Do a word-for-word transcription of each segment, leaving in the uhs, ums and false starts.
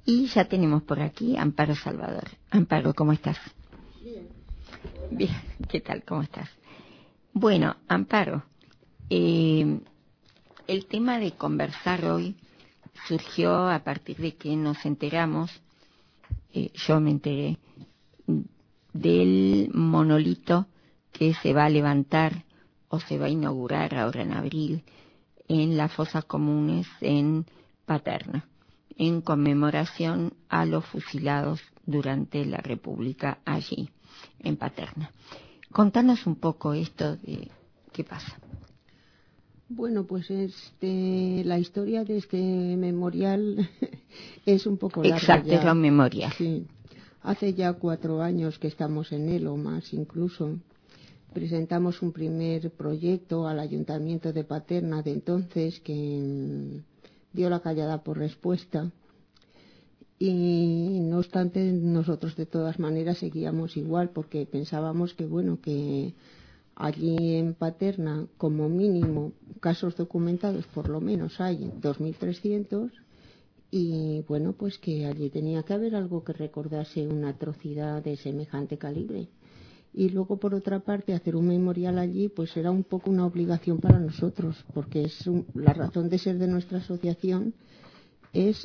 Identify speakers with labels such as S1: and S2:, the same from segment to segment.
S1: Y ya tenemos por aquí Amparo Salvador. Amparo, ¿cómo estás?
S2: Bien.
S1: Bien, ¿qué tal? ¿Cómo estás? Bueno, Amparo, eh, el tema de conversar hoy surgió a partir de que nos enteramos, eh, yo me enteré, del monolito que se va a levantar o se va a inaugurar ahora en abril en las fosas comunes en Paterna, en conmemoración a los fusilados durante la República allí, en Paterna. Contanos un poco esto de qué pasa.
S2: Bueno, pues este, la historia de este memorial es un poco larga.
S1: Exacto,
S2: ya.
S1: es un memorial.
S2: Sí, hace ya cuatro años que estamos en él o más incluso. Presentamos un primer proyecto al Ayuntamiento de Paterna de entonces que dio la callada por respuesta. Y no obstante, nosotros de todas maneras seguíamos igual porque pensábamos que, bueno, que allí en Paterna, como mínimo, casos documentados por lo menos hay dos mil trescientos y, bueno, pues que allí tenía que haber algo que recordase una atrocidad de semejante calibre. Y luego, por otra parte, hacer un memorial allí, pues era un poco una obligación para nosotros, porque es un, la razón de ser de nuestra asociación es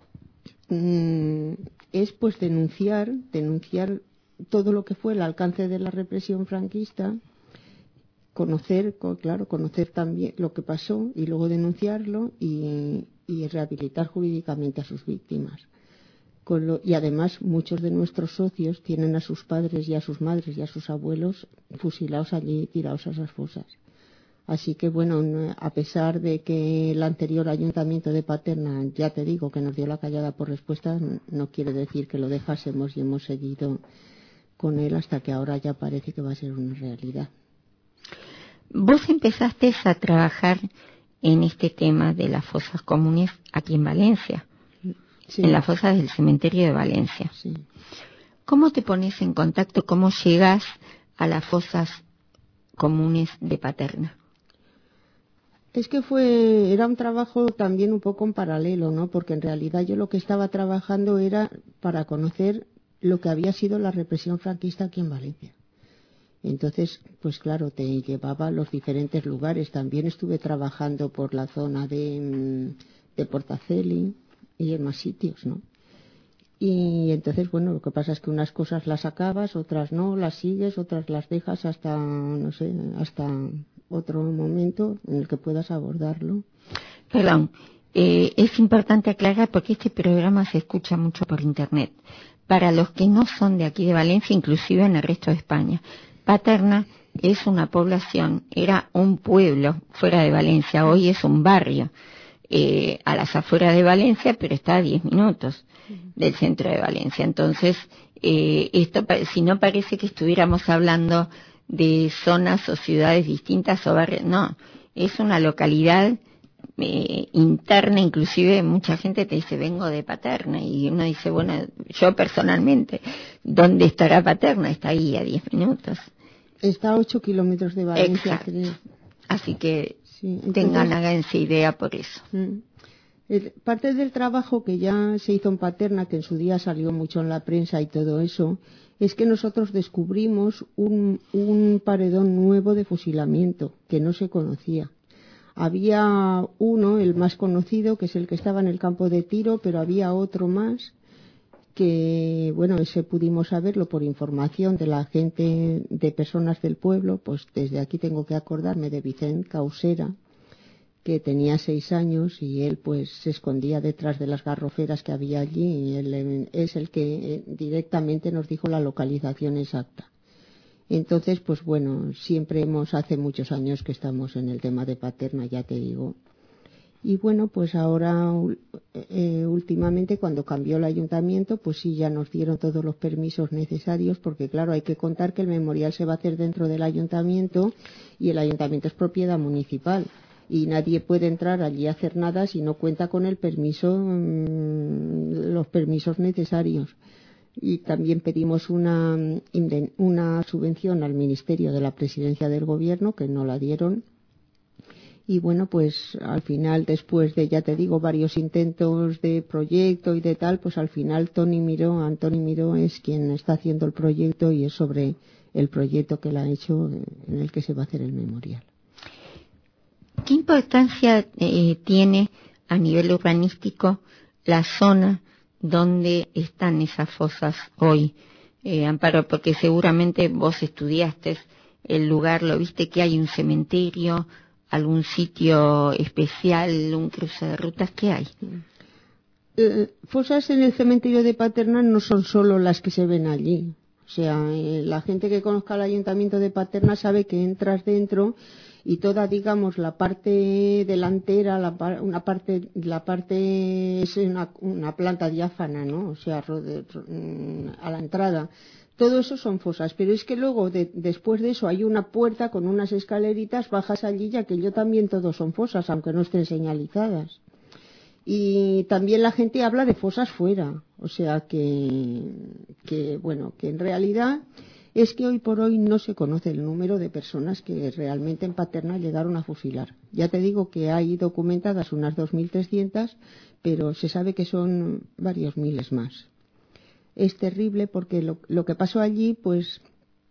S2: es pues denunciar, denunciar todo lo que fue el alcance de la represión franquista, conocer, claro, conocer también lo que pasó y luego denunciarlo y, y rehabilitar jurídicamente a sus víctimas. Con lo, y además muchos de nuestros socios tienen a sus padres y a sus madres y a sus abuelos fusilados allí, tirados a esas fosas. Así que, bueno, a pesar de que el anterior ayuntamiento de Paterna, ya te digo, que nos dio la callada por respuesta, no quiere decir que lo dejásemos y hemos seguido con él hasta que ahora ya parece que va a ser una realidad.
S1: Vos empezaste a trabajar en este tema de las fosas comunes aquí en Valencia,
S2: sí.
S1: en las fosas del cementerio de Valencia.
S2: Sí.
S1: ¿Cómo te pones en contacto, cómo llegas a las fosas comunes de Paterna?
S2: Es que fue, era un trabajo también un poco en paralelo, ¿no? Porque en realidad yo lo que estaba trabajando era para conocer lo que había sido la represión franquista aquí en Valencia. Entonces, pues claro, te llevaba a los diferentes lugares. También estuve trabajando por la zona de, de Portaceli y en más sitios, ¿no? Y entonces, bueno, lo que pasa es que unas cosas las acabas, otras no, las sigues, otras las dejas hasta, no sé, hasta otro momento en el que puedas abordarlo.
S1: Perdón, eh, es importante aclarar porque este programa se escucha mucho por internet. Para los que no son de aquí de Valencia, inclusive en el resto de España, Paterna es una población, era un pueblo fuera de Valencia, hoy es un barrio eh, a las afueras de Valencia, pero está a diez minutos del centro de Valencia. Entonces, eh, esto, si no parece que estuviéramos hablando de zonas o ciudades distintas o barrios, no, es una localidad eh, interna, inclusive mucha gente te dice vengo de Paterna y uno dice bueno, yo personalmente, ¿dónde estará Paterna? Está ahí a diez minutos.
S2: Está a ocho kilómetros de Valencia.
S1: Exacto. Creo. Así que sí, entonces, tengan, háganse idea por eso.
S2: El, parte del trabajo que ya se hizo en Paterna, que en su día salió mucho en la prensa y todo eso, es que nosotros descubrimos un, un paredón nuevo de fusilamiento que no se conocía. Había uno, el más conocido, que es el que estaba en el campo de tiro, pero había otro más que, bueno, ese pudimos saberlo por información de la gente, de personas del pueblo. Pues desde aquí tengo que acordarme de Vicente Causera, que tenía seis años y él pues se escondía detrás de las garroferas que había allí y él es el que directamente nos dijo la localización exacta. Entonces, pues bueno, siempre hemos, hace muchos años que estamos en el tema de Paterna, ya te digo. Y bueno, pues ahora, eh, últimamente, cuando cambió el ayuntamiento, pues sí, ya nos dieron todos los permisos necesarios, porque claro, hay que contar que el memorial se va a hacer dentro del ayuntamiento y el ayuntamiento es propiedad municipal. Y nadie puede entrar allí a hacer nada si no cuenta con el permiso, mmm, los permisos necesarios. Y también pedimos una, una subvención al Ministerio de la Presidencia del Gobierno, que no la dieron. Y bueno, pues al final, después de, ya te digo, varios intentos de proyecto y de tal, pues al final Toni Miró, Antoni Miró es quien está haciendo el proyecto y es sobre el proyecto que él ha hecho en el que se va a hacer el memorial.
S1: ¿Qué importancia eh, tiene a nivel urbanístico la zona donde están esas fosas hoy, eh, Amparo? Porque seguramente vos estudiaste el lugar, lo viste, que hay un cementerio, algún sitio especial, un cruce de rutas, ¿qué hay?
S2: Eh, fosas en el cementerio de Paterna no son solo las que se ven allí. O sea, eh, la gente que conozca el ayuntamiento de Paterna sabe que entras dentro y toda, digamos, la parte delantera, la, una parte, la parte es una, una planta diáfana, ¿no? O sea, rode, a la entrada. Todo eso son fosas, pero es que luego, de, después de eso, hay una puerta con unas escaleritas, bajas allí y aquello también todo son fosas, aunque no estén señalizadas. Y también la gente habla de fosas fuera, o sea que, que, bueno, que en realidad es que hoy por hoy no se conoce el número de personas que realmente en Paterna llegaron a fusilar. Ya te digo que hay documentadas unas dos mil trescientas, pero se sabe que son varios miles más. Es terrible porque lo, lo que pasó allí, pues,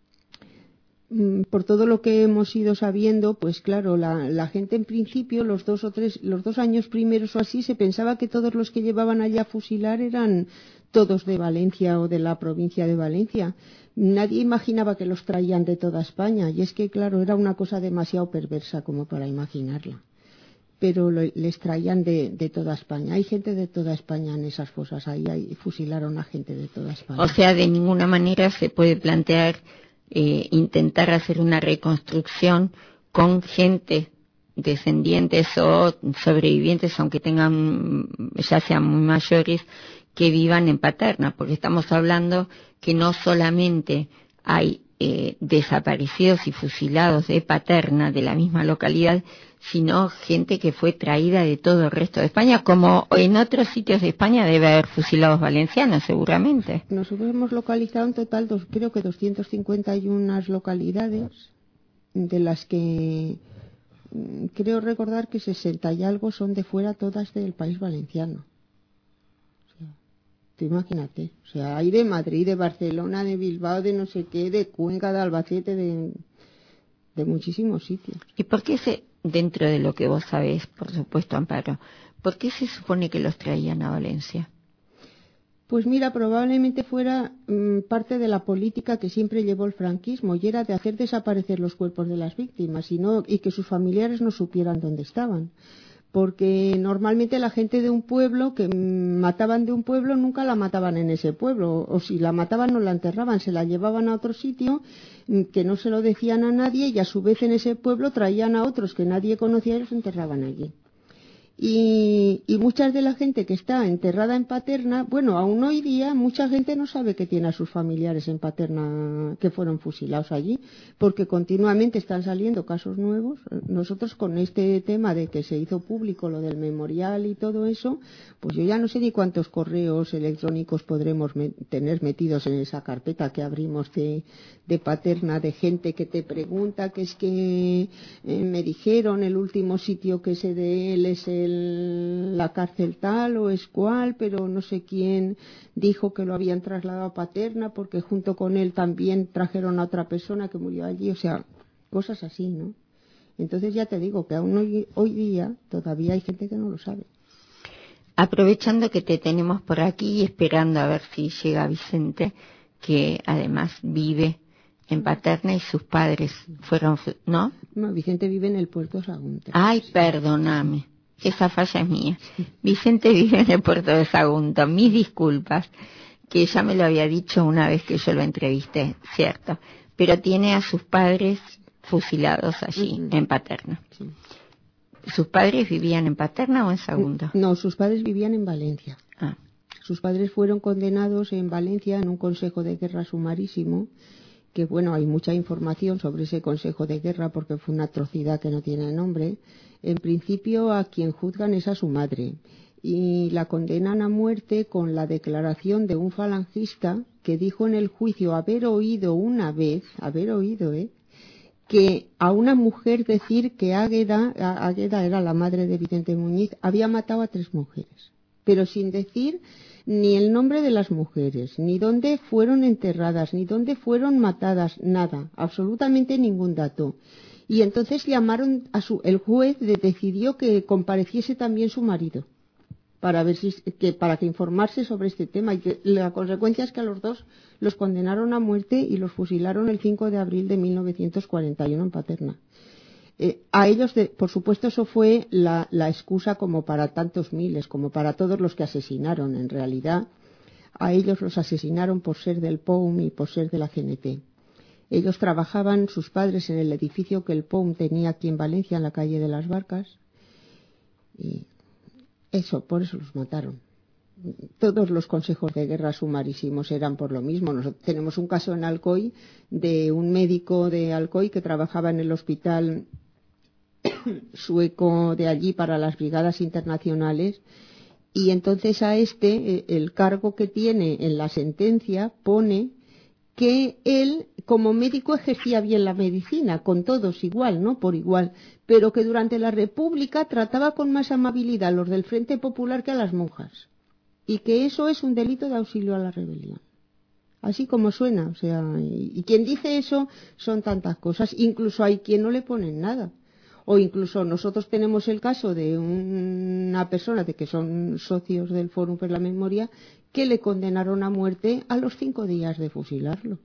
S2: por todo lo que hemos ido sabiendo, pues claro, la, la gente en principio, los dos o tres, los dos años primeros o así, se pensaba que todos los que llevaban allá a fusilar eran todos de Valencia o de la provincia de Valencia. Nadie imaginaba que los traían de toda España, y es que claro, era una cosa demasiado perversa como para imaginarla. Pero lo, les traían de, de toda España. Hay gente de toda España en esas fosas, ahí hay, fusilaron a gente de toda España.
S1: O sea, de ninguna manera se puede plantear eh, intentar hacer una reconstrucción con gente, descendientes o sobrevivientes, aunque tengan, ya sean muy mayores, que vivan en Paterna, porque estamos hablando que no solamente hay eh, desaparecidos y fusilados de Paterna, de la misma localidad, sino gente que fue traída de todo el resto de España, como en otros sitios de España debe haber fusilados valencianos, seguramente.
S2: Nosotros hemos localizado en total, dos, creo que doscientas cincuenta y una localidades, de las que creo recordar que sesenta y algo son de fuera, todas del país valenciano. O sea, tú imagínate, o sea, hay de Madrid, de Barcelona, de Bilbao, de no sé qué, de Cuenca, de Albacete, de, de muchísimos sitios.
S1: ¿Y por qué se, dentro de lo que vos sabés, por supuesto, Amparo, por qué se supone que los traían a Valencia?
S2: Pues mira, probablemente fuera mmm, parte de la política que siempre llevó el franquismo, y era de hacer desaparecer los cuerpos de las víctimas y, no, y que sus familiares no supieran dónde estaban. Porque normalmente la gente de un pueblo, que mmm, mataban de un pueblo, nunca la mataban en ese pueblo, o si la mataban no la enterraban, se la llevaban a otro sitio mmm, que no se lo decían a nadie, y a su vez en ese pueblo traían a otros que nadie conocía y los enterraban allí. Y, y mucha de la gente que está enterrada en Paterna, bueno, aún hoy día mucha gente no sabe que tiene a sus familiares en Paterna que fueron fusilados allí, porque continuamente están saliendo casos nuevos. Nosotros con este tema de que se hizo público lo del memorial y todo eso, pues yo ya no sé ni cuántos correos electrónicos podremos me- tener metidos en esa carpeta que abrimos de, de Paterna, de gente que te pregunta que es que eh, me dijeron el último sitio que sé de él es el la cárcel tal o es cual, pero no sé quién dijo que lo habían trasladado a Paterna porque junto con él también trajeron a otra persona que murió allí, o sea, cosas así, ¿no? Entonces ya te digo que aún hoy, hoy día todavía hay gente que no lo sabe.
S1: Aprovechando que te tenemos por aquí y esperando a ver si llega Vicente, que además vive en Paterna y sus padres fueron, ¿no?
S2: No, Vicente vive en el Puerto Sagunto.
S1: Ay, perdóname. Esa falla es mía. Vicente vive en el puerto de Sagunto. Mis disculpas, que ya me lo había dicho una vez que yo lo entrevisté, cierto. Pero tiene a sus padres fusilados allí, uh-huh. en Paterna. Sí. ¿Sus padres vivían en Paterna o en Sagunto?
S2: No, sus padres vivían en Valencia.
S1: Ah.
S2: Sus padres fueron condenados en Valencia en un consejo de guerra sumarísimo, que bueno, hay mucha información sobre ese consejo de guerra porque fue una atrocidad que no tiene nombre. En principio a quien juzgan es a su madre y la condenan a muerte con la declaración de un falangista que dijo en el juicio haber oído una vez, haber oído, ¿eh? que a una mujer decir que Águeda, Águeda era la madre de Vicente Muñiz, había matado a tres mujeres, pero sin decir ni el nombre de las mujeres, ni dónde fueron enterradas, ni dónde fueron matadas, nada, absolutamente ningún dato. Y entonces llamaron a su, el juez decidió que compareciese también su marido para ver si, que para que informarse sobre este tema, y que la consecuencia es que a los dos los condenaron a muerte y los fusilaron el cinco de abril de mil novecientos cuarenta y uno en Paterna. Eh, a ellos, de, por supuesto, eso fue la, la excusa como para tantos miles, como para todos los que asesinaron. En realidad, a ellos los asesinaron por ser del P O U M y por ser de la C N T. Ellos trabajaban, sus padres, en el edificio que el P O U M tenía aquí en Valencia, en la calle de las Barcas, y eso, por eso los mataron. Todos los consejos de guerra sumarísimos eran por lo mismo. Nosotros tenemos un caso en Alcoy de un médico de Alcoy que trabajaba en el hospital sueco de allí para las brigadas internacionales, y entonces a este, el cargo que tiene en la sentencia pone que él como médico ejercía bien la medicina, con todos igual, ¿no? Por igual, pero que durante la República trataba con más amabilidad a los del Frente Popular que a las monjas, y que eso es un delito de auxilio a la rebelión. Así como suena, o sea, y, y quien dice eso son tantas cosas, incluso hay quien no le ponen nada. O incluso nosotros tenemos el caso de una persona de que son socios del Fórum por la Memoria que le condenaron a muerte a los cinco días de fusilarlo.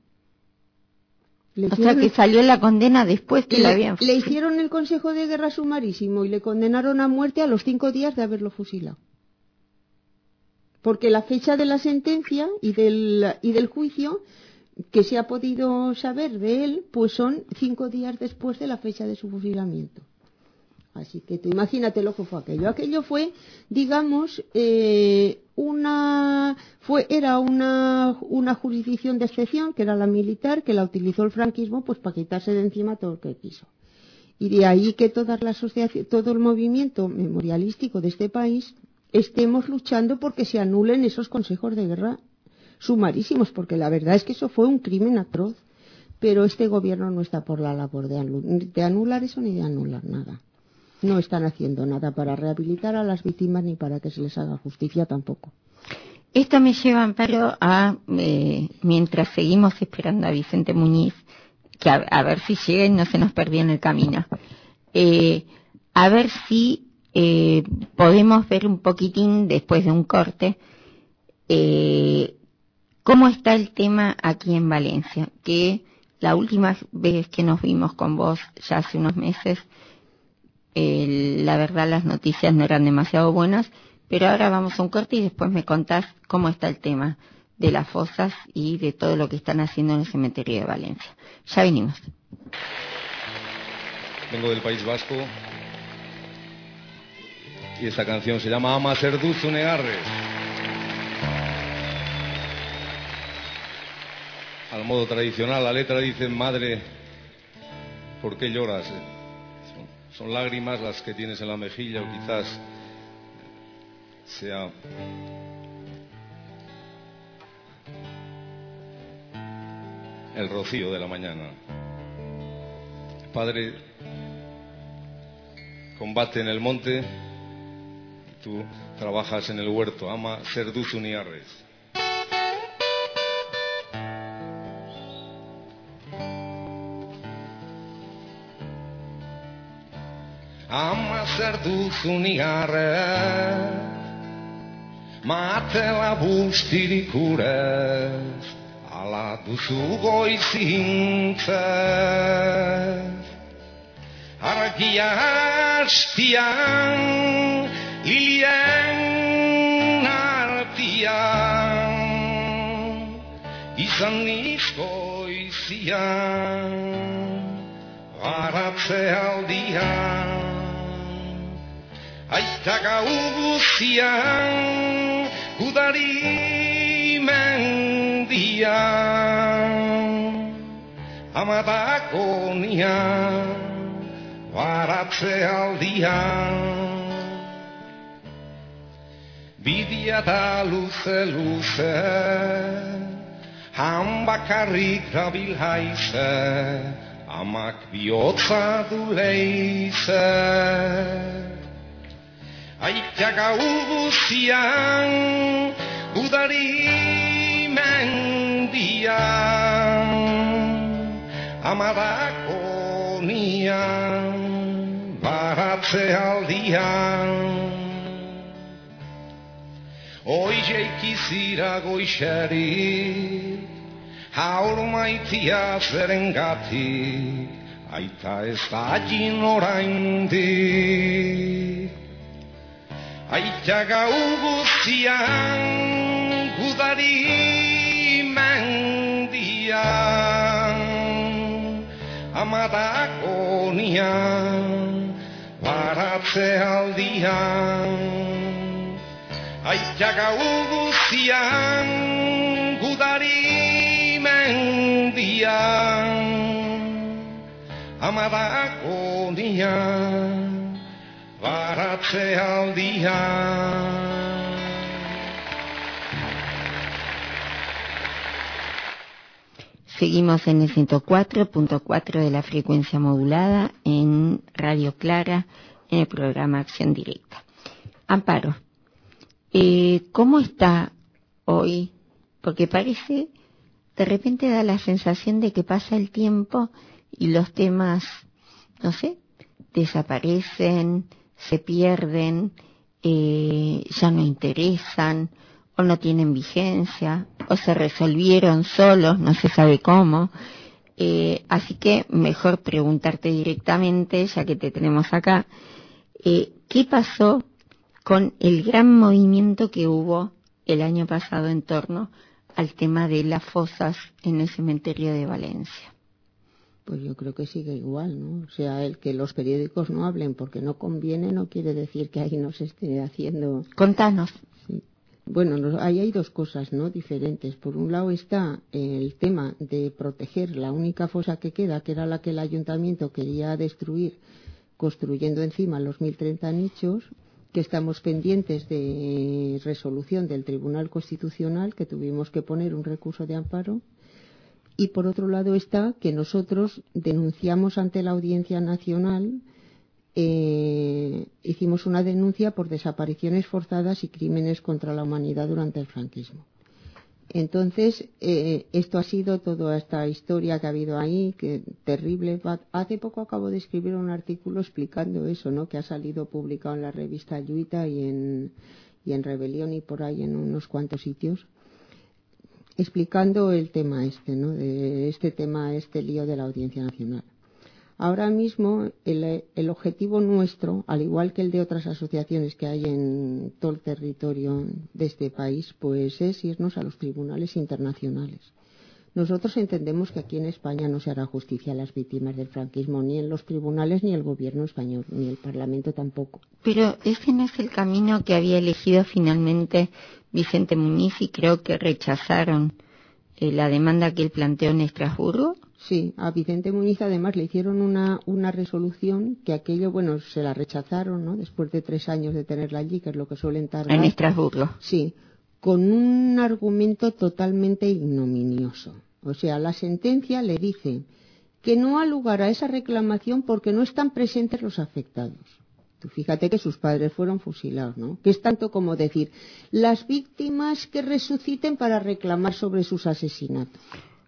S1: Le o sea que salió la condena después que
S2: le,
S1: la habían
S2: fusilado. Le hicieron el Consejo de Guerra sumarísimo y le condenaron a muerte a los cinco días de haberlo fusilado. Porque la fecha de la sentencia y del, y del juicio que se ha podido saber de él, pues son cinco días después de la fecha de su fusilamiento. Así que tú imagínate lo que fue aquello. Aquello fue, digamos, eh, una, fue, era una, una jurisdicción de excepción, que era la militar, que la utilizó el franquismo, pues para quitarse de encima todo lo que quiso. Y de ahí que toda la asociación, todo el movimiento memorialístico de este país estemos luchando porque se anulen esos consejos de guerra sumarísimos, porque la verdad es que eso fue un crimen atroz, pero este gobierno no está por la labor de anular, de anular eso ni de anular nada. No están haciendo nada para rehabilitar a las víctimas ni para que se les haga justicia tampoco.
S1: Esto me lleva, Amparo, a, eh, mientras seguimos esperando a Vicente Muñiz, que a, a ver si llega y no se nos perdió en el camino, eh, a ver si eh, podemos ver un poquitín, después de un corte, eh, cómo está el tema aquí en Valencia, que la última vez que nos vimos con vos, ya hace unos meses, Eh, la verdad las noticias no eran demasiado buenas, pero ahora vamos a un corte y después me contás cómo está el tema de las fosas y de todo lo que están haciendo en el cementerio de Valencia. Ya venimos.
S3: Vengo del País Vasco y esta canción se llama Ama Serduzu Negarrez. Al modo tradicional, la letra dice: madre, ¿por qué lloras? Son lágrimas las que tienes en la mejilla, o quizás sea el rocío de la mañana. Padre combate en el monte y tú trabajas en el huerto. Ama Serduzu Negarrez. Ama Serduzu Negarrez, matela bustirik urez, ala duzu goizintzez. Argia hastian, hilien artian, izan nizkoizian, garatze aldian. Aita gau guzian, gudari mendian, amadako nian, baratze aldian. Bidia da luze luze, han bakarrik dabil haize, amak bihotza du leize. Aitak hau guzian, udari mendian, amadako nian, baratze aldian. Oizeik izira goixerik, haur maitia zerengatik, aita ez da jin oraindik. Aita gau guztian, gudari mendian, amadako nian, baratze aldian. Aita gau guztian, gudari mendian, amadako nian, baratze aldian.
S1: Seguimos en el ciento cuatro punto cuatro de la frecuencia modulada en Radio Clara, en el programa Acción Directa. Amparo, Eh, ¿cómo está hoy? Porque parece, de repente da la sensación de que pasa el tiempo y los temas, no sé, desaparecen, se pierden, eh, ya no interesan, o no tienen vigencia, o se resolvieron solos, no se sabe cómo. Eh, así que mejor preguntarte directamente, ya que te tenemos acá, eh, ¿qué pasó con el gran movimiento que hubo el año pasado en torno al tema de las fosas en el cementerio de Valencia?
S2: Pues yo creo que sigue igual, ¿no? O sea, el que los periódicos no hablen porque no conviene no quiere decir que ahí no se esté haciendo.
S1: Contanos.
S2: Sí. Bueno, no, ahí hay dos cosas, ¿no?, diferentes. Por un lado está el tema de proteger la única fosa que queda, que era la que el ayuntamiento quería destruir, construyendo encima los mil treinta nichos, que estamos pendientes de resolución del Tribunal Constitucional, que tuvimos que poner un recurso de amparo. Y por otro lado está que nosotros denunciamos ante la Audiencia Nacional, eh, hicimos una denuncia por desapariciones forzadas y crímenes contra la humanidad durante el franquismo. Entonces, eh, esto ha sido toda esta historia que ha habido ahí, que terrible. Hace poco acabo de escribir un artículo explicando eso, ¿no?, que ha salido publicado en la revista Lluita y en, y en Rebelión y por ahí en unos cuantos sitios, explicando el tema este, ¿no?, de este tema, este lío de la Audiencia Nacional. Ahora mismo el, el objetivo nuestro, al igual que el de otras asociaciones que hay en todo el territorio de este país, pues es irnos a los tribunales internacionales. Nosotros entendemos que aquí en España no se hará justicia a las víctimas del franquismo, ni en los tribunales, ni el gobierno español, ni el Parlamento tampoco.
S1: Pero ese no es el camino que había elegido finalmente Vicente Muñiz, y creo que rechazaron eh, la demanda que él planteó en Estrasburgo.
S2: Sí, a Vicente Muñiz además le hicieron una, una resolución que aquello, bueno, se la rechazaron, ¿no?, después de tres años de tenerla allí, que es lo que suelen tardar.
S1: En Estrasburgo.
S2: Sí, con un argumento totalmente ignominioso. O sea, la sentencia le dice que no ha lugar a esa reclamación porque no están presentes los afectados. Tú fíjate que sus padres fueron fusilados, ¿no? Que es tanto como decir, las víctimas que resuciten para reclamar sobre sus asesinatos.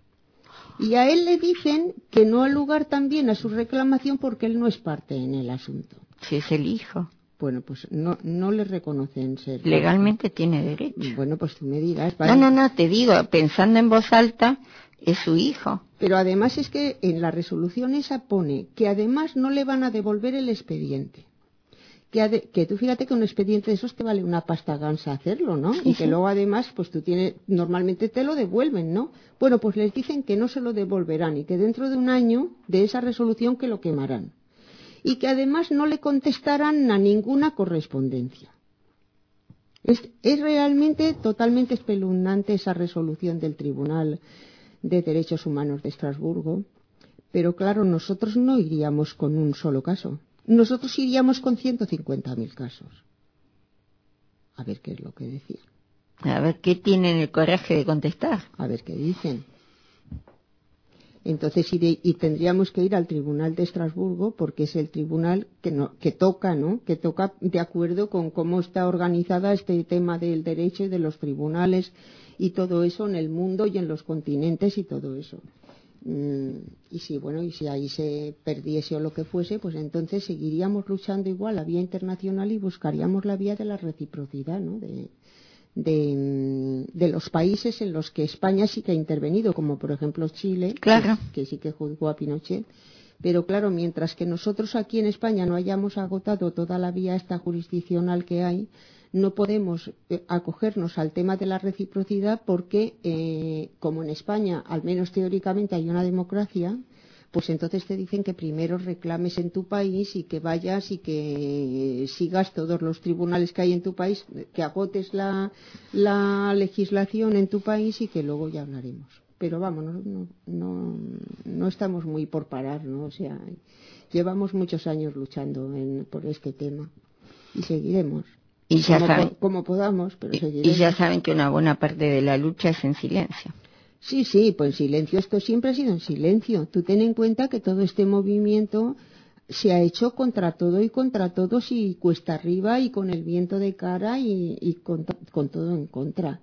S2: Y a él le dicen que no ha lugar también a su reclamación porque él no es parte en el asunto.
S1: Si es el hijo.
S2: Bueno, pues no, no le reconocen ser.
S1: Legalmente tiene derecho.
S2: Bueno, pues tú me dirás.
S1: ¿vale? No, no, no, te digo, pensando en voz alta, es su hijo.
S2: Pero además es que en la resolución esa pone que además no le van a devolver el expediente. Que, ade- que tú fíjate que un expediente de esos te vale una pasta gansa hacerlo, ¿no?
S1: Sí,
S2: y que
S1: sí.
S2: luego además, pues tú tienes, normalmente te lo devuelven, ¿no? Bueno, pues les dicen que no se lo devolverán y que dentro de un año de esa resolución que lo quemarán. Y que además no le contestarán a ninguna correspondencia. Es, es realmente totalmente espeluznante esa resolución del Tribunal de Derechos Humanos de Estrasburgo, pero claro, nosotros no iríamos con un solo caso. Nosotros iríamos con ciento cincuenta mil casos. A ver qué es lo que decían.
S1: A ver qué tienen el coraje de contestar.
S2: A ver qué dicen. Entonces iré, y tendríamos que ir al Tribunal de Estrasburgo porque es el tribunal que, no, que toca, ¿no? Que toca de acuerdo con cómo está organizada este tema del derecho y de los tribunales y todo eso en el mundo y en los continentes y todo eso. Mm, y si, bueno, y si ahí se perdiese o lo que fuese, pues entonces seguiríamos luchando igual la vía internacional y buscaríamos la vía de la reciprocidad, ¿no? De, De, de los países en los que España sí que ha intervenido, como por ejemplo Chile,
S1: claro.
S2: que, que sí que juzgó a Pinochet. Pero claro, mientras que nosotros aquí en España no hayamos agotado toda la vía esta jurisdiccional que hay, no podemos eh, acogernos al tema de la reciprocidad porque, eh, como en España, al menos teóricamente, hay una democracia, pues entonces te dicen que primero reclames en tu país y que vayas y que sigas todos los tribunales que hay en tu país, que agotes la, la legislación en tu país y que luego ya hablaremos. Pero vamos, no, no, no, no estamos muy por parar, ¿no? O sea, llevamos muchos años luchando en, por este tema y seguiremos.
S1: Y ya
S2: como,
S1: saben,
S2: po, como podamos, pero
S1: y,
S2: seguiremos.
S1: Y ya saben que una buena parte de la lucha es en silencio.
S2: Sí, sí, pues silencio, esto siempre ha sido en silencio. Tú ten en cuenta que todo este movimiento se ha hecho contra todo y contra todos y cuesta arriba y con el viento de cara y, y con, con todo en contra.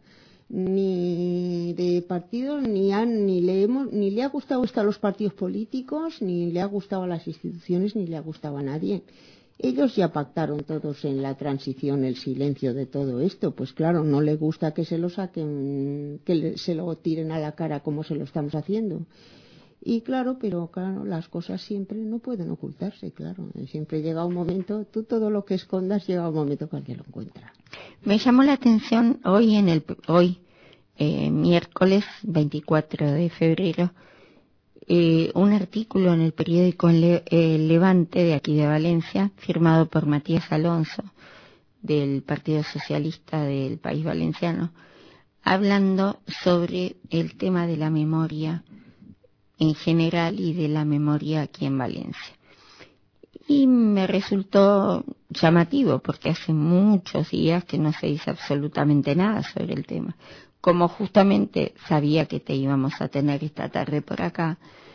S2: Ni de partidos, ni, han, ni, le hemos, ni le ha gustado esto a los partidos políticos, ni le ha gustado a las instituciones, ni le ha gustado a nadie. Ellos ya pactaron todos en la transición el silencio de todo esto. Pues claro, no le gusta que se lo saquen, que le, se lo tiren a la cara como se lo estamos haciendo. Y claro, pero claro, las cosas siempre no pueden ocultarse, claro. Siempre llega un momento, tú todo lo que escondas llega un momento que alguien lo encuentra.
S1: Me llamó la atención hoy, en el hoy eh, miércoles veinticuatro de febrero, Eh, un artículo en el periódico Le, eh, Levante de aquí de Valencia, firmado por Matías Alonso, del Partido Socialista del País Valenciano, hablando sobre el tema de la memoria en general y de la memoria aquí en Valencia. Y me resultó llamativo porque hace muchos días que no se dice absolutamente nada sobre el tema. Como justamente sabía que te íbamos a tener esta tarde por acá,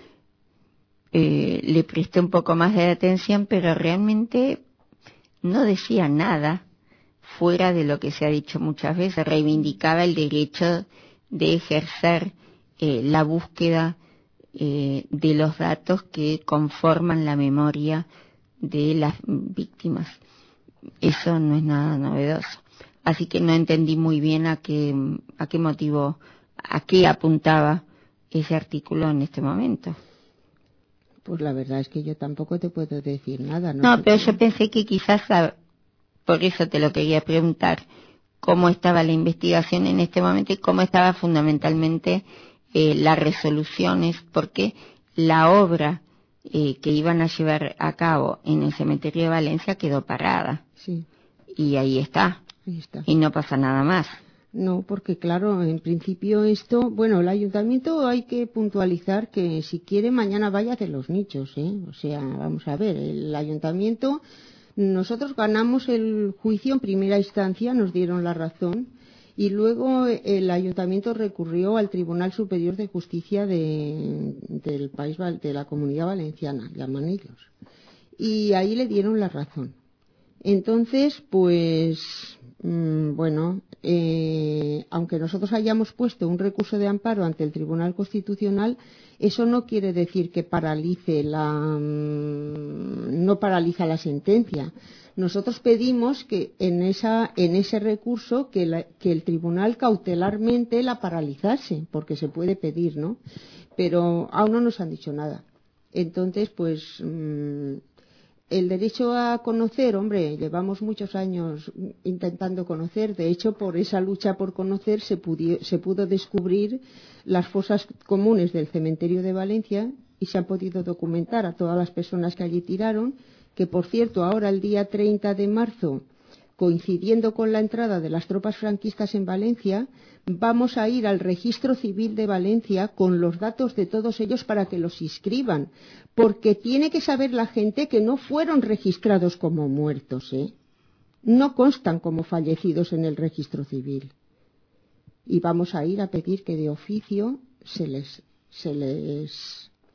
S1: eh, le presté un poco más de atención, pero realmente no decía nada fuera de lo que se ha dicho muchas veces. Reivindicaba el derecho de ejercer eh, la búsqueda eh, de los datos que conforman la memoria de las víctimas. Eso no es nada novedoso. Así que no entendí muy bien a qué, a qué motivo, a qué apuntaba ese artículo en este momento.
S2: Pues la verdad es que yo tampoco te puedo decir nada. No,
S1: no
S2: sé
S1: pero
S2: qué.
S1: yo pensé que quizás, por eso te lo quería preguntar, cómo estaba la investigación en este momento y cómo estaba fundamentalmente eh, las resoluciones, porque la obra eh, que iban a llevar a cabo en el cementerio de Valencia quedó parada.
S2: Sí.
S1: Y ahí está.
S2: Ahí está.
S1: Y no pasa nada más.
S2: No, porque claro, en principio esto, bueno, el ayuntamiento hay que puntualizar que si quiere mañana vaya de los nichos, ¿eh? O sea, vamos a ver, el ayuntamiento, nosotros ganamos el juicio en primera instancia, nos dieron la razón, y luego el ayuntamiento recurrió al Tribunal Superior de Justicia de, del país, de la Comunidad Valenciana, llaman ellos, y ahí le dieron la razón. Entonces, pues, mmm, bueno, eh, aunque nosotros hayamos puesto un recurso de amparo ante el Tribunal Constitucional, eso no quiere decir que paralice la, mmm, no paraliza la sentencia. Nosotros pedimos que en esa, en ese recurso que, la, que el Tribunal cautelarmente la paralizase, porque se puede pedir, ¿no? Pero aún no nos han dicho nada. Entonces, pues, mmm, el derecho a conocer, hombre, llevamos muchos años intentando conocer. De hecho, por esa lucha por conocer se, pudo, se pudo descubrir las fosas comunes del cementerio de Valencia y se han podido documentar a todas las personas que allí tiraron, que por cierto, ahora el día treinta de marzo, coincidiendo con la entrada de las tropas franquistas en Valencia, vamos a ir al registro civil de Valencia con los datos de todos ellos para que los inscriban, porque tiene que saber la gente que no fueron registrados como muertos, ¿eh? No constan como fallecidos en el registro civil. Y vamos a ir a pedir que de oficio se les, se les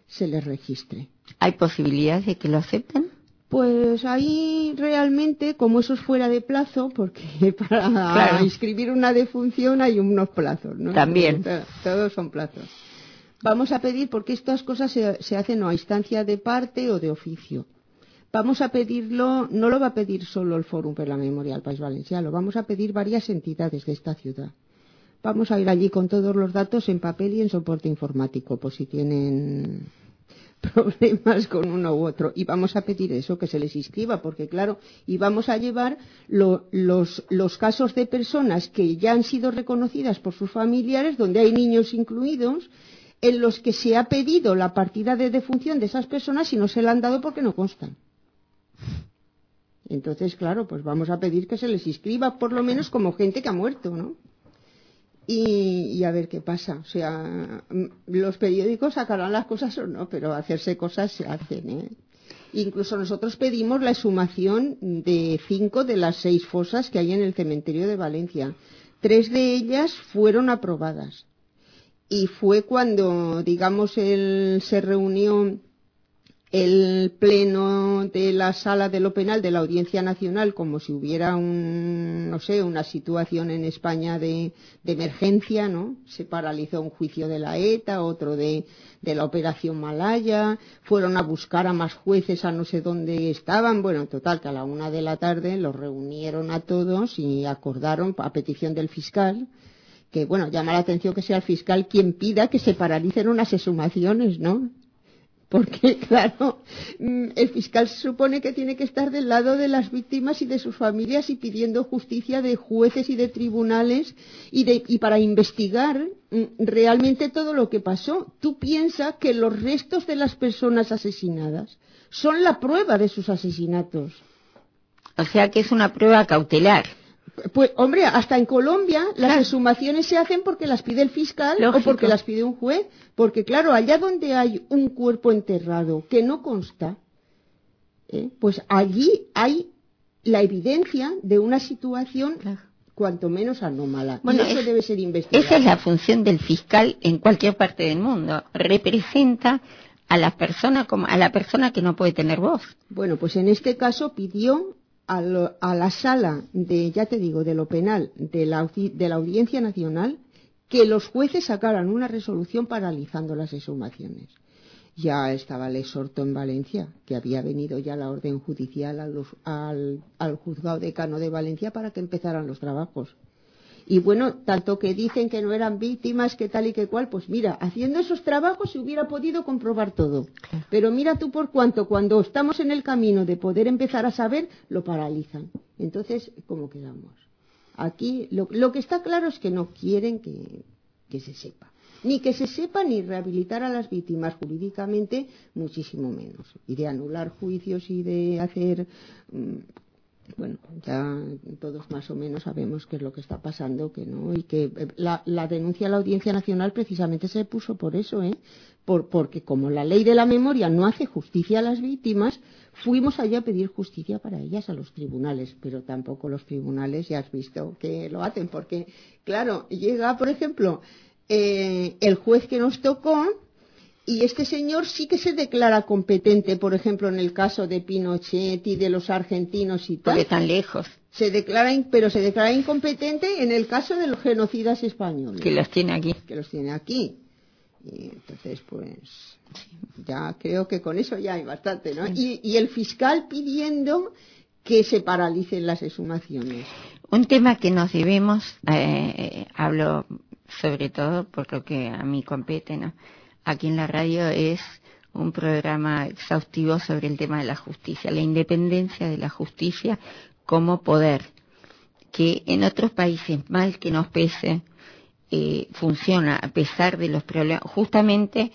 S2: se les registre.
S1: ¿Hay posibilidades de que lo acepten?
S2: Pues ahí realmente, como eso es fuera de plazo, porque para claro. inscribir una defunción hay unos plazos, ¿no?
S1: También.
S2: Todos, todos son plazos. Vamos a pedir, porque estas cosas se, se hacen o a instancia de parte o de oficio. Vamos a pedirlo, no lo va a pedir solo el Fórum per la Memoria del País Valencià, lo vamos a pedir varias entidades de esta ciudad. Vamos a ir allí con todos los datos en papel y en soporte informático, por si tienen problemas con uno u otro. Y vamos a pedir eso, que se les inscriba, porque claro, y vamos a llevar lo, los, los casos de personas que ya han sido reconocidas por sus familiares, donde hay niños incluidos, en los que se ha pedido la partida de defunción de esas personas y no se la han dado porque no constan. Entonces, claro, pues vamos a pedir que se les inscriba, por lo menos como gente que ha muerto, ¿no? Y, y a ver qué pasa. O sea, los periódicos sacarán las cosas o no, pero hacerse cosas se hacen, ¿eh? Incluso nosotros pedimos la exhumación de cinco de las seis fosas que hay en el cementerio de Valencia. Tres de ellas fueron aprobadas. Y fue cuando, digamos, él se reunió el pleno de la sala de lo penal de la Audiencia Nacional, como si hubiera un, no sé, una situación en España de, de emergencia, ¿no? Se paralizó un juicio de la ETA, otro de, de la Operación Malaya, fueron a buscar a más jueces a no sé dónde estaban, bueno, total, que a la una de la tarde los reunieron a todos y acordaron, a petición del fiscal, que, bueno, llama la atención que sea el fiscal quien pida que se paralicen unas exhumaciones, ¿no? Porque, claro, el fiscal se supone que tiene que estar del lado de las víctimas y de sus familias y pidiendo justicia de jueces y de tribunales y, de, y para investigar realmente todo lo que pasó. Tú piensas que los restos de las personas asesinadas son la prueba de sus asesinatos.
S1: O sea que es una prueba cautelar.
S2: Pues, hombre, hasta en Colombia las claro. exhumaciones se hacen porque las pide el fiscal Lógico. o porque las pide un juez. Porque, claro, allá donde hay un cuerpo enterrado que no consta, ¿eh? pues allí hay la evidencia de una situación claro. cuanto menos anómala. Bueno, y eso es, debe ser investigado.
S1: Esa es la función del fiscal en cualquier parte del mundo. Representa a la persona como a la persona que no puede tener voz.
S2: Bueno, pues en este caso pidió a, lo, a la sala de, ya te digo, de lo penal de la, de la Audiencia Nacional que los jueces sacaran una resolución paralizando las exhumaciones. Ya estaba el exhorto en Valencia, que había venido ya la orden judicial al, al, al juzgado decano de Valencia para que empezaran los trabajos. Y bueno, tanto que dicen que no eran víctimas, que tal y que cual, pues mira, haciendo esos trabajos se hubiera podido comprobar todo. Pero mira tú por cuánto, cuando estamos en el camino de poder empezar a saber, lo paralizan. Entonces, ¿cómo quedamos? Aquí lo, lo que está claro es que no quieren que, que se sepa. Ni que se sepa ni rehabilitar a las víctimas jurídicamente, muchísimo menos. Y de anular juicios y de hacer... Mmm, bueno, ya todos más o menos sabemos qué es lo que está pasando, que no, y que la, la denuncia a la Audiencia Nacional precisamente se puso por eso, ¿eh? Por, porque como la ley de la memoria no hace justicia a las víctimas, fuimos allá a pedir justicia para ellas a los tribunales, pero tampoco los tribunales ya has visto que lo hacen, porque, claro, llega, por ejemplo, eh, el juez que nos tocó, y este señor sí que se declara competente, por ejemplo, en el caso de Pinochet y de los argentinos y tal.
S1: Porque están lejos.
S2: Se declara, pero se declara incompetente en el caso de los genocidas españoles.
S1: Que los tiene aquí.
S2: Que los tiene aquí. Y entonces, pues, ya creo que con eso ya hay bastante, ¿no? Y, y el fiscal pidiendo que se paralicen las exhumaciones.
S1: Un tema que nos debemos, eh, hablo sobre todo por lo que a mí compete, ¿no? Aquí en la radio es un programa exhaustivo sobre el tema de la justicia, la independencia de la justicia como poder, que en otros países, mal que nos pese, eh, funciona a pesar de los problemas. Justamente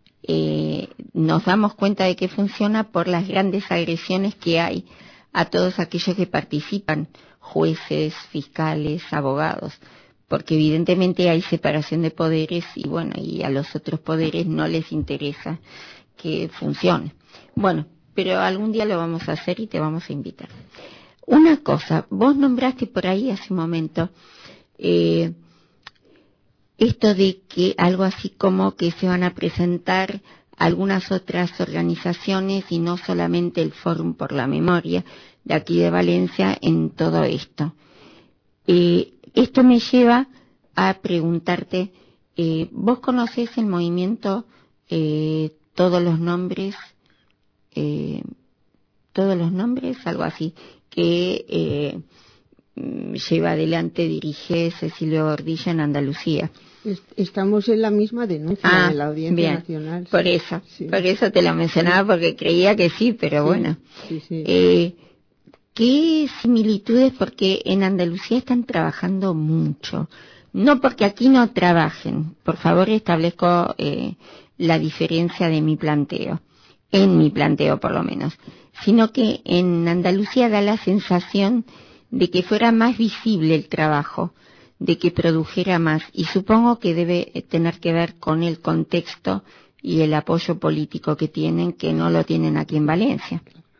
S1: eh, nos damos cuenta de que funciona por las grandes agresiones que hay a todos aquellos que participan, jueces, fiscales, abogados. Porque evidentemente hay separación de poderes y bueno, y a los otros poderes no les interesa que funcione. Bueno, pero algún día lo vamos a hacer y te vamos a invitar. Una cosa, vos nombraste por ahí hace un momento eh, esto de que algo así como que se van a presentar algunas otras organizaciones y no solamente el Fórum por la Memoria de aquí de Valencia en todo esto. Eh, esto me lleva a preguntarte, eh, ¿vos conocés el movimiento eh, Todos los Nombres, eh, Todos los Nombres, algo así, que eh, lleva adelante, dirige Cecilio Gordillo en Andalucía?
S2: Estamos en la misma denuncia
S1: ah,
S2: de la Audiencia
S1: bien.
S2: Nacional.
S1: Por
S2: sí.
S1: eso,
S2: sí.
S1: por eso te lo mencionaba, sí. Porque creía que sí, pero
S2: sí.
S1: bueno.
S2: Sí, sí.
S1: Eh, ¿Qué similitudes? Porque en Andalucía están trabajando mucho. No porque aquí no trabajen. Por favor, establezco eh, la diferencia de mi planteo, en mi planteo por lo menos. Sino que en Andalucía da la sensación de que fuera más visible el trabajo, de que produjera más, y supongo que debe tener que ver con el contexto y el apoyo político que tienen, que no lo tienen aquí en Valencia.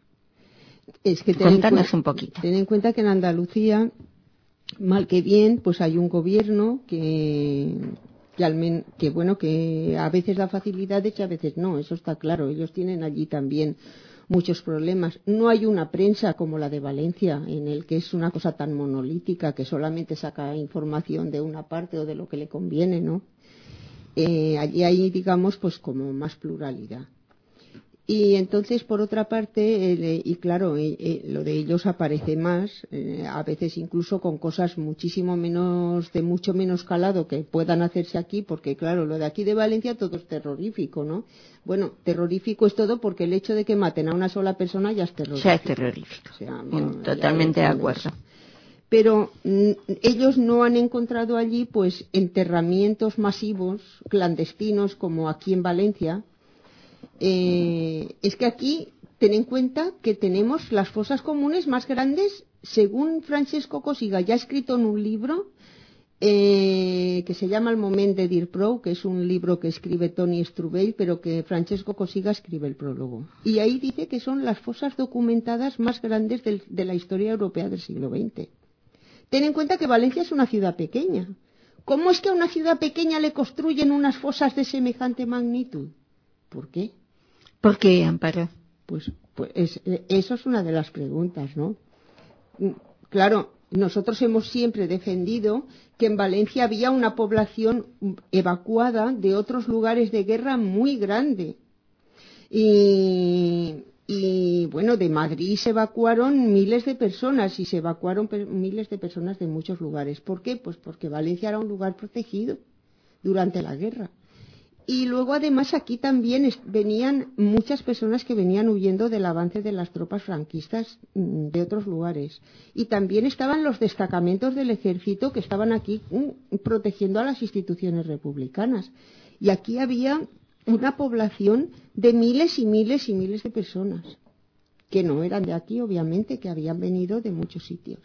S2: Es que
S1: Contanos un poquito.
S2: Ten en cuenta que en Andalucía, mal que bien, pues hay un gobierno que, que, al men, que bueno, que a veces da facilidades y a veces no, eso está claro. Ellos tienen allí también muchos problemas. No hay una prensa como la de Valencia, en el que es una cosa tan monolítica que solamente saca información de una parte o de lo que le conviene, ¿no? Eh, allí hay, digamos, pues como más pluralidad. Y entonces, por otra parte, eh, y claro, eh, eh, lo de ellos aparece más, eh, a veces incluso con cosas muchísimo menos, de mucho menos calado que puedan hacerse aquí, porque claro, lo de aquí de Valencia todo es terrorífico, ¿no? Bueno, terrorífico es todo porque el hecho de que maten a una sola persona ya es terrorífico.
S1: Ya es terrorífico. O sea, bueno, totalmente de acuerdo.
S2: Eso. Pero mm, ellos no han encontrado allí, pues, enterramientos masivos, clandestinos, como aquí en Valencia. Eh, es que aquí ten en cuenta que tenemos las fosas comunes más grandes, según Francesco Cossiga ya ha escrito en un libro eh, que se llama El moment de dir prou, que es un libro que escribe Toni Strubell, pero que Francesco Cossiga escribe el prólogo, y ahí dice que son las fosas documentadas más grandes del, de la historia europea del siglo veinte. Ten en cuenta que Valencia es una ciudad pequeña. ¿Cómo es que a una ciudad pequeña le construyen unas fosas de semejante magnitud? ¿Por qué?
S1: ¿Por qué, Amparo?
S2: Pues, pues es, eso es una de las preguntas, ¿no? Claro, nosotros hemos siempre defendido que en Valencia había una población evacuada de otros lugares de guerra muy grande. Y, y bueno, de Madrid se evacuaron miles de personas y se evacuaron pe- miles de personas de muchos lugares. ¿Por qué? Pues porque Valencia era un lugar protegido durante la guerra. Y luego, además, aquí también es, venían muchas personas que venían huyendo del avance de las tropas franquistas mm, de otros lugares. Y también estaban los destacamentos del ejército que estaban aquí mm, protegiendo a las instituciones republicanas. Y aquí había una población de miles y miles y miles de personas, que no eran de aquí, obviamente, que habían venido de muchos sitios.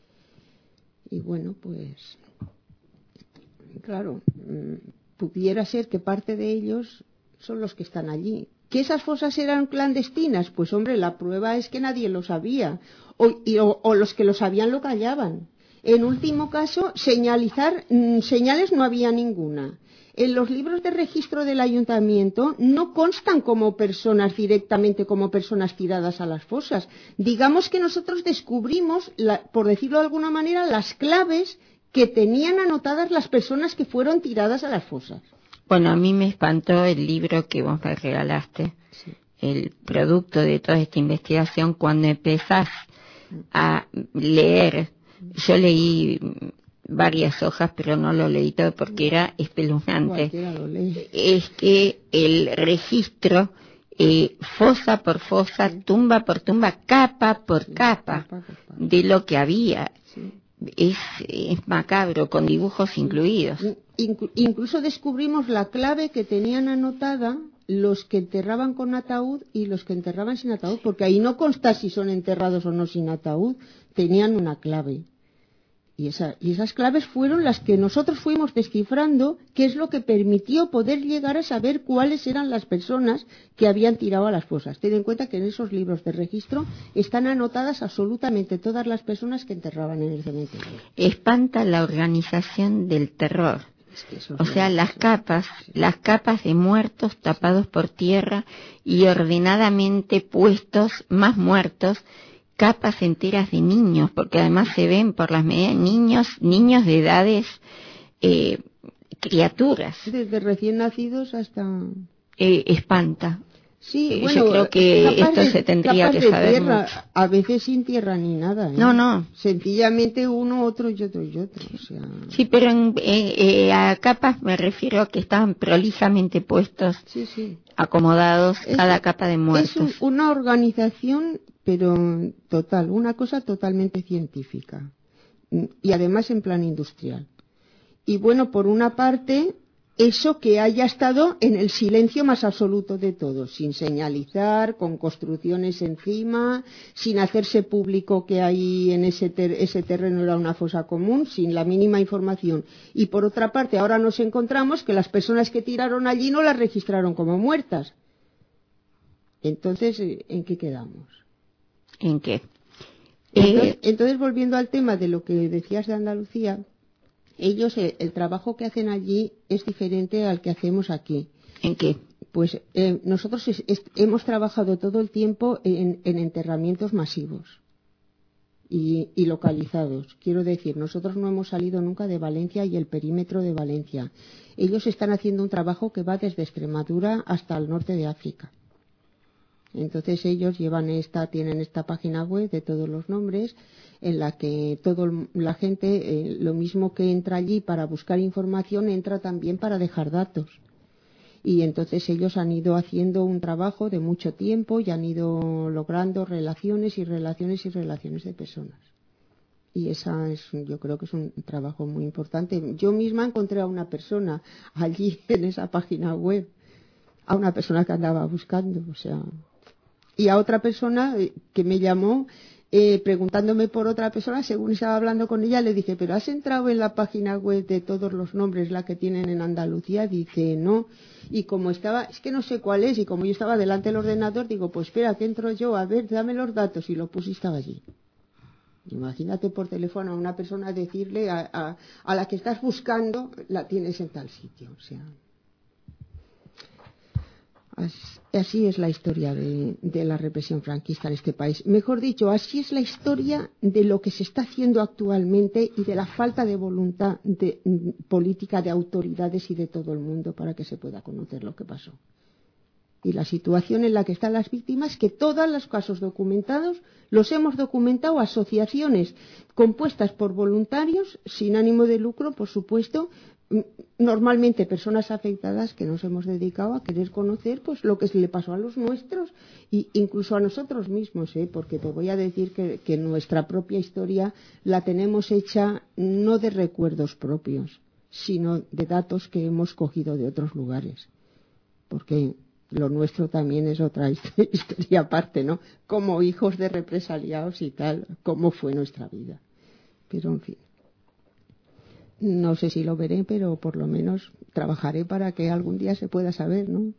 S2: Y bueno, pues, claro... Mm, pudiera ser que parte de ellos son los que están allí. ¿Que esas fosas eran clandestinas? Pues hombre, la prueba es que nadie lo sabía. O, y, o, o los que lo sabían lo callaban. En último caso, señalizar, mmm, señales no había ninguna. En los libros de registro del ayuntamiento no constan como personas directamente, como personas tiradas a las fosas. Digamos que nosotros descubrimos, la, por decirlo de alguna manera, las claves que tenían anotadas las personas que fueron tiradas a las fosas.
S1: Bueno, a mí me espantó el libro que vos me regalaste, sí. El producto de toda esta investigación, cuando empezás a leer. Yo leí varias hojas, pero no lo leí todo porque era espeluznante. Es que el registro, eh, fosa por fosa, tumba por tumba, capa por sí, capa, capa, capa de lo que había. Sí. Es, es macabro, con dibujos incluidos.
S2: Inclu- incluso descubrimos la clave que tenían anotada los que enterraban con ataúd y los que enterraban sin ataúd, porque ahí no consta si son enterrados o no sin ataúd, tenían una clave. Y, esa, y esas claves fueron las que nosotros fuimos descifrando, que es lo que permitió poder llegar a saber cuáles eran las personas que habían tirado a las fosas. Ten en cuenta que en esos libros de registro están anotadas absolutamente todas las personas que enterraban en el cementerio.
S1: Espanta la organización del terror.
S2: Es que eso
S1: O
S2: es
S1: sea,
S2: lo-
S1: las
S2: sí,
S1: capas,
S2: sí.
S1: las capas de muertos tapados por tierra y ordenadamente puestos, más muertos, capas enteras de niños, porque además se ven por las medidas, niños, niños de edades, eh, criaturas,
S2: Desde recién nacidos hasta...
S1: eh, espanta.
S2: Sí,
S1: Eh,
S2: bueno,
S1: yo creo que
S2: capas
S1: esto
S2: de,
S1: se tendría
S2: capas
S1: que
S2: de
S1: saber
S2: tierra,
S1: mucho.
S2: a veces sin tierra ni nada, ¿eh?
S1: No, no.
S2: Sencillamente uno, otro y otro y otro, o sea...
S1: Sí, pero en, eh, eh, a capas me refiero a que estaban prolijamente puestos,
S2: Sí, sí.
S1: acomodados,
S2: Es-
S1: cada capa de
S2: Es
S1: muertos.
S2: un- una organización, pero total, una cosa totalmente científica. Y además en plan industrial. Y bueno, por una parte, eso que haya estado en el silencio más absoluto de todos, sin señalizar, con construcciones encima, sin hacerse público que ahí en ese, ter- ese terreno era una fosa común, sin la mínima información. Y por otra parte, ahora nos encontramos que las personas que tiraron allí no las registraron como muertas. Entonces, ¿en qué quedamos?
S1: ¿En qué?
S2: Entonces,
S1: Eh,
S2: entonces, volviendo al tema de lo que decías de Andalucía, ellos, el, el trabajo que hacen allí es diferente al que hacemos aquí.
S1: ¿En qué?
S2: Pues eh, nosotros es- es- hemos trabajado todo el tiempo en, en enterramientos masivos y, y localizados. Quiero decir, nosotros no hemos salido nunca de Valencia y el perímetro de Valencia. Ellos están haciendo un trabajo que va desde Extremadura hasta el norte de África. Entonces ellos llevan esta, tienen esta página web de todos los nombres en la que toda la gente, eh, lo mismo que entra allí para buscar información, entra también para dejar datos. Y entonces ellos han ido haciendo un trabajo de mucho tiempo y han ido logrando relaciones y relaciones y relaciones de personas. Y esa es, yo creo que es un trabajo muy importante. Yo misma encontré a una persona allí en esa página web, a una persona que andaba buscando, o sea, y a otra persona eh, que me llamó eh, preguntándome por otra persona, según estaba hablando con ella, le dije, ¿pero has entrado en la página web de todos los nombres, la que tienen en Andalucía? Dice, no. Y como estaba, es que no sé cuál es, y como yo estaba delante del ordenador, digo, pues espera, que entro yo, a ver, dame los datos, y lo puse y estaba allí. Imagínate por teléfono a una persona decirle a, a, a la que estás buscando, la tienes en tal sitio, o sea... Así es la historia de, de la represión franquista en este país. Mejor dicho, así es la historia de lo que se está haciendo actualmente y de la falta de voluntad de, política de autoridades y de todo el mundo para que se pueda conocer lo que pasó. Y la situación en la que están las víctimas, que todos los casos documentados los hemos documentado asociaciones compuestas por voluntarios sin ánimo de lucro, por supuesto, normalmente personas afectadas que nos hemos dedicado a querer conocer pues lo que se le pasó a los nuestros e incluso a nosotros mismos, ¿eh? Porque te voy a decir que, que nuestra propia historia la tenemos hecha no de recuerdos propios, sino de datos que hemos cogido de otros lugares, porque lo nuestro también es otra historia aparte, ¿no? Como hijos de represaliados y tal, cómo fue nuestra vida. Pero en fin, no sé si lo veré, pero por lo menos trabajaré para que algún día se pueda saber, ¿no?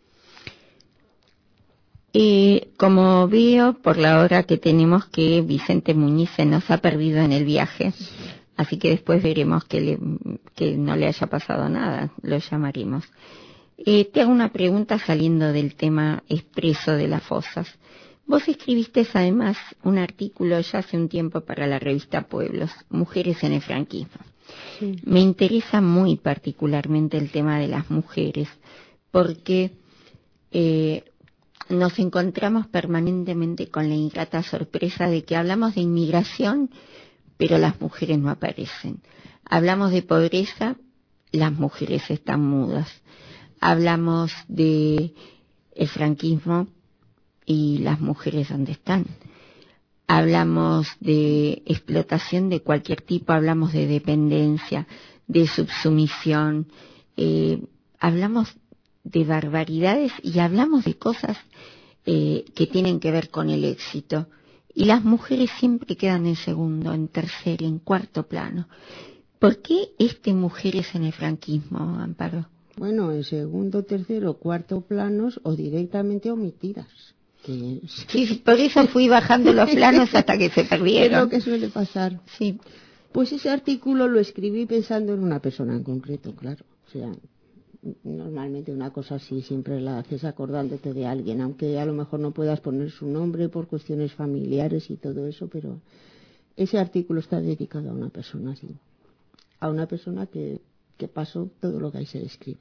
S1: Eh, como veo por la hora que tenemos que Vicente Muñiz se nos ha perdido en el viaje, así que después veremos que, le, que no le haya pasado nada, lo llamaremos. Eh, te hago una pregunta saliendo del tema expreso de las fosas. Vos escribiste además un artículo ya hace un tiempo para la revista Pueblos, Mujeres en el franquismo. Sí. Me interesa muy particularmente el tema de las mujeres, porque eh, nos encontramos permanentemente con la ingrata sorpresa de que hablamos de inmigración, pero las mujeres no aparecen. Hablamos de pobreza, las mujeres están mudas. Hablamos de el franquismo y las mujeres ¿dónde están? Hablamos de explotación de cualquier tipo, hablamos de dependencia, de subsumisión, eh, hablamos de barbaridades y hablamos de cosas eh, que tienen que ver con el éxito. Y las mujeres siempre quedan en segundo, en tercer, en cuarto plano. ¿Por qué este mujeres en el franquismo, Amparo?
S2: Bueno, en segundo, tercero, cuarto planos o directamente omitidas. Que...
S1: Sí, por eso fui bajando los planos hasta que se perdieron.
S2: Es lo que suele pasar.
S1: Sí.
S2: Pues ese artículo lo escribí pensando en una persona en concreto, claro. O sea, normalmente una cosa así siempre la haces acordándote de alguien, aunque a lo mejor no puedas poner su nombre por cuestiones familiares y todo eso, pero ese artículo está dedicado a una persona así, a una persona que, que pasó todo lo que ahí se describe.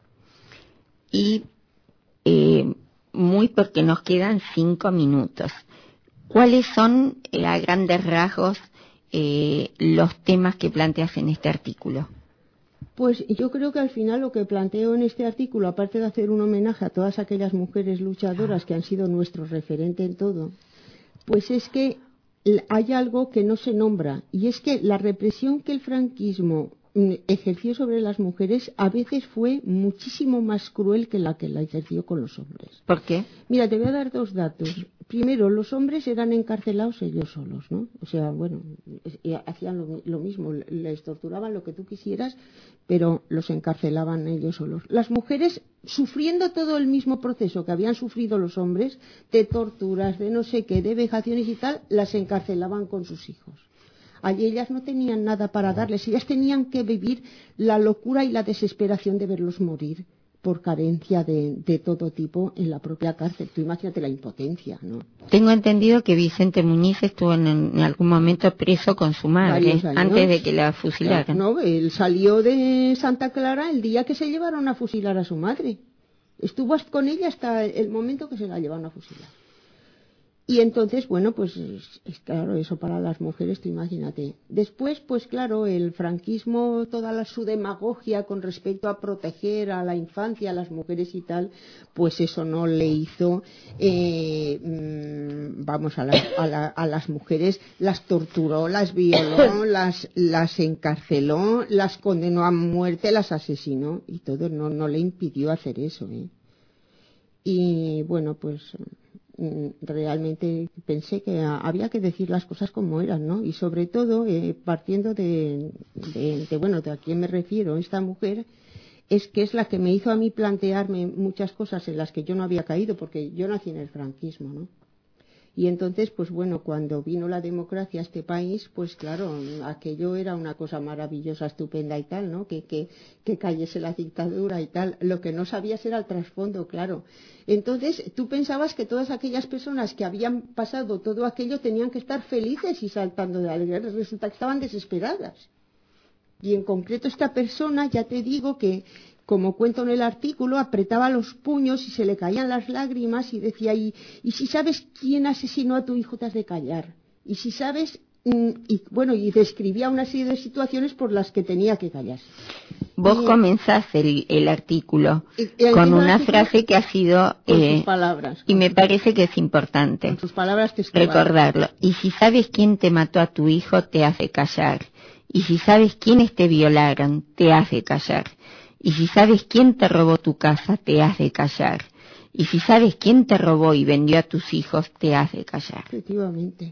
S1: Y eh, muy porque nos quedan cinco minutos. ¿Cuáles son, eh, a grandes rasgos, eh, los temas que planteas en este artículo?
S2: Pues yo creo que al final lo que planteo en este artículo, aparte de hacer un homenaje a todas aquellas mujeres luchadoras que han sido nuestro referente en todo, pues es que hay algo que no se nombra, y es que la represión que el franquismo ejerció sobre las mujeres a veces fue muchísimo más cruel que la que la ejerció con los hombres.
S1: ¿Por qué?
S2: Mira, te voy a dar dos datos. Primero, los hombres eran encarcelados ellos solos, ¿no? O sea, bueno, hacían lo, lo mismo, les torturaban lo que tú quisieras, pero los encarcelaban ellos solos. Las mujeres, sufriendo todo el mismo proceso que habían sufrido los hombres, de torturas, de no sé qué, de vejaciones y tal, las encarcelaban con sus hijos. Allí ellas no tenían nada para darles, ellas tenían que vivir la locura y la desesperación de verlos morir por carencia de, de todo tipo en la propia cárcel. Tú imagínate la impotencia, ¿no?
S1: Tengo entendido que Vicente Muñiz estuvo en, en algún momento preso con su madre antes de que la fusilaran.
S2: No, él salió de Santa Clara el día que se llevaron a fusilar a su madre. Estuvo con ella hasta el momento que se la llevaron a fusilar. Y entonces, bueno, pues es claro, eso para las mujeres, tú imagínate. Después, pues claro, el franquismo, toda la, su demagogia con respecto a proteger a la infancia, a las mujeres y tal, pues eso no le hizo, eh, mmm, vamos, a, la, a, la, a las mujeres las torturó, las violó, las, las encarceló, las condenó a muerte, las asesinó y todo, no, no le impidió hacer eso, ¿eh? Y bueno, pues realmente pensé que había que decir las cosas como eran, ¿no? Y sobre todo, eh, partiendo de, de, de, bueno, de a quién me refiero, esta mujer, es que es la que me hizo a mí plantearme muchas cosas en las que yo no había caído, porque yo nací en el franquismo, ¿no? Y entonces, pues bueno, cuando vino la democracia a este país, pues claro, aquello era una cosa maravillosa, estupenda y tal, ¿no? Que, que, que cayese la dictadura y tal. Lo que no sabías era el trasfondo, claro. Entonces, tú pensabas que todas aquellas personas que habían pasado todo aquello tenían que estar felices y saltando de alegría. Resulta que estaban desesperadas. Y en concreto esta persona, ya te digo que, como cuento en el artículo, apretaba los puños y se le caían las lágrimas y decía, y, y si sabes quién asesinó a tu hijo te has de callar. Y si sabes, mm, y bueno, y describía una serie de situaciones por las que tenía que callarse.
S1: Vos
S2: y,
S1: comenzás el, el artículo
S2: y, y
S1: con una
S2: artículo,
S1: frase que ha sido,
S2: con
S1: eh,
S2: sus palabras,
S1: y me parece que es importante
S2: con sus palabras que
S1: recordarlo. Y si sabes quién te mató a tu hijo, te hace callar. Y si sabes quiénes te violaron, te hace callar. Y si sabes quién te robó tu casa, te hace callar. Y si sabes quién te robó y vendió a tus hijos, te hace callar.
S2: Efectivamente.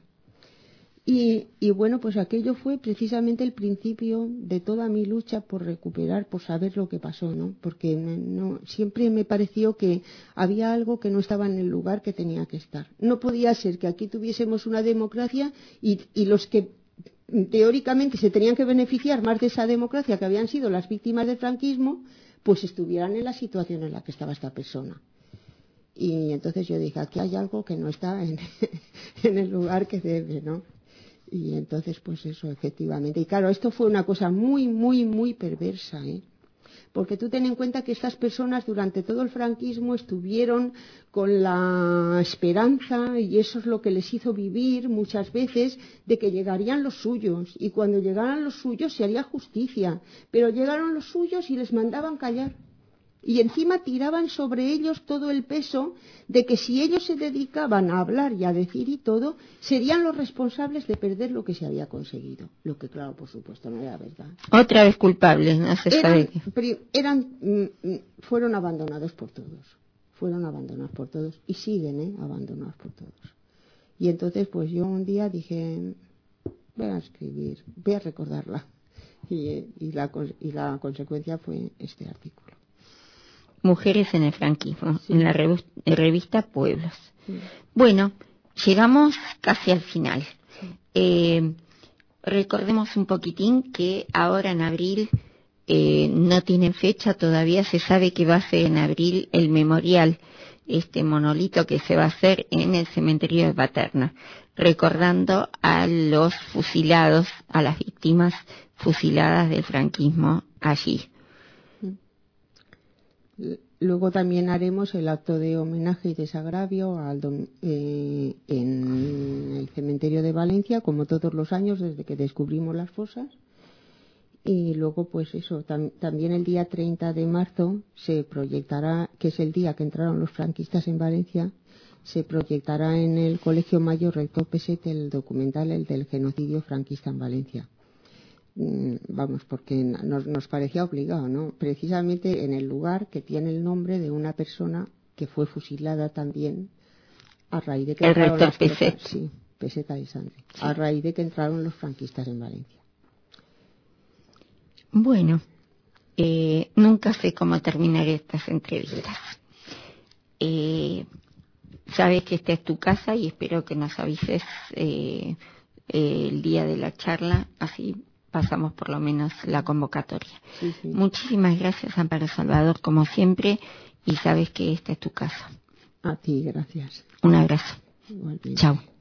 S2: Y, y bueno, pues aquello fue precisamente el principio de toda mi lucha por recuperar, por saber lo que pasó, ¿no? Porque no, siempre me pareció que había algo que no estaba en el lugar que tenía que estar. No podía ser que aquí tuviésemos una democracia y, y los que teóricamente se tenían que beneficiar más de esa democracia, que habían sido las víctimas del franquismo, pues estuvieran en la situación en la que estaba esta persona. Y entonces yo dije, aquí hay algo que no está en, en el lugar que debe, ¿no? Y entonces, pues eso, efectivamente. Y claro, esto fue una cosa muy, muy, muy perversa, ¿eh? Porque tú ten en cuenta que estas personas durante todo el franquismo estuvieron con la esperanza, y eso es lo que les hizo vivir muchas veces, de que llegarían los suyos, y cuando llegaran los suyos se haría justicia, pero llegaron los suyos y les mandaban callar. Y encima tiraban sobre ellos todo el peso de que si ellos se dedicaban a hablar y a decir y todo, serían los responsables de perder lo que se había conseguido. Lo que, claro, por supuesto, no era verdad.
S1: Otra vez culpables, no se
S2: eran,
S1: sabe.
S2: Eran, fueron abandonados por todos. Fueron abandonados por todos. Y siguen, ¿eh? Abandonados por todos. Y entonces, pues yo un día dije, voy a escribir, voy a recordarla. Y, y, la, y la consecuencia fue este artículo.
S1: Mujeres en el franquismo, sí. En la revista Pueblos.
S2: Sí.
S1: Bueno, llegamos casi al final.
S2: Sí.
S1: Eh, recordemos un poquitín que ahora en abril eh, no tienen fecha, todavía se sabe que va a ser en abril el memorial, este monolito que se va a hacer en el cementerio de Paterna, recordando a los fusilados, a las víctimas fusiladas del franquismo allí.
S2: Luego también haremos el acto de homenaje y desagravio al dom, eh, en el cementerio de Valencia, como todos los años desde que descubrimos las fosas. Y luego, pues eso, tam, también el día treinta de marzo se proyectará, que es el día que entraron los franquistas en Valencia, se proyectará en el Colegio Mayor Rector Peset el documental, el del genocidio franquista en Valencia. Vamos, porque nos, nos parecía obligado, ¿no? Precisamente en el lugar que tiene el nombre de una persona que fue fusilada también a raíz de que
S1: el
S2: entraron
S1: rector
S2: las
S1: Peset.
S2: tropas, sí, Peset Alessandri, sí. A raíz de que entraron los franquistas en Valencia.
S1: Bueno, eh, nunca sé cómo terminar estas entrevistas. Eh, sabes que esta es tu casa y espero que nos avises eh, eh, el día de la charla, así pasamos por lo menos la convocatoria.
S2: Sí, sí.
S1: Muchísimas gracias, Amparo Salvador, como siempre, y sabes que esta es tu casa.
S2: A ti, gracias.
S1: Un abrazo.
S2: Igualmente.
S1: Chao.